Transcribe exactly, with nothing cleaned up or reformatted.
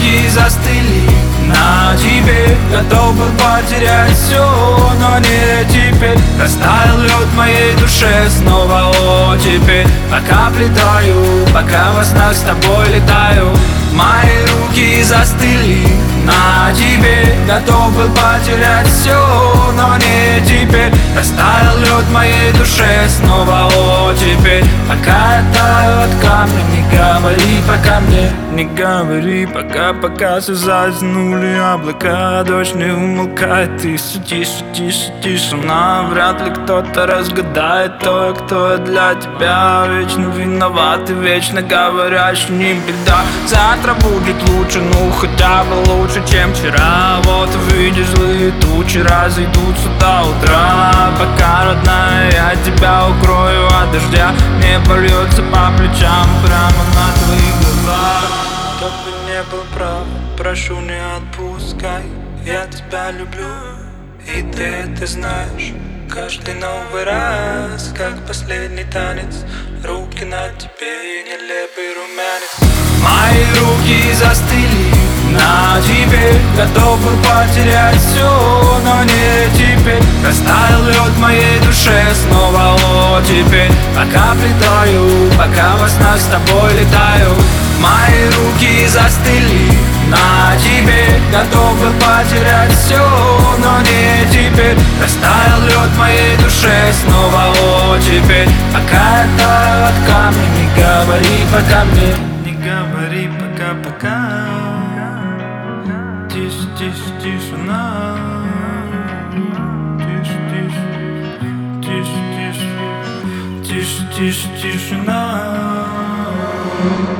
руки застыли на тебе. Готов был потерять все, но не теперь. Растаял лед в моей душе снова, о, теперь. Пока плетаю, пока во снах с тобой летаю. Мои руки застыли на тебе. Готов был потерять все, но не теперь. Растаял лед в моей душе снова, о, теперь. Пока я таю от камня, не говори пока мне. Не говори пока, пока слеза затянули облака. Дождь не умолкает, тише, тише, тише, тишина. Вряд ли кто-то разгадает то, кто я для тебя. Вечно виноват и вечно говорят, что не беда. Завтра будет лучше, ну хотя бы лучше, чем вчера. Вот увидишь, злые тучи разойдутся до утра. Пока, родная, я тебя укрою от дождя. Не польется по плечам прямо на твоих глазах. Кто бы не был прав, прошу, не отпускай. Я тебя люблю, и ты это знаешь. Каждый новый раз, как последний танец. Руки на тебе и нелепый румянец. Мои руки застыли на тебе. Готов был потерять все, но не теперь. Растаял лед в моей душе снова, о, теперь. Пока плетаю, пока во снах с тобой летаю. Мои руки застыли на тебе. Готов был потерять все, но не теперь. Растаял лед в моей душе снова, о, теперь. Пока я таю от камня, не говори пока мне. Не говори пока, пока. Тише, тише, тишина. Тише, тише, тише, тише, тише, тише, тишина.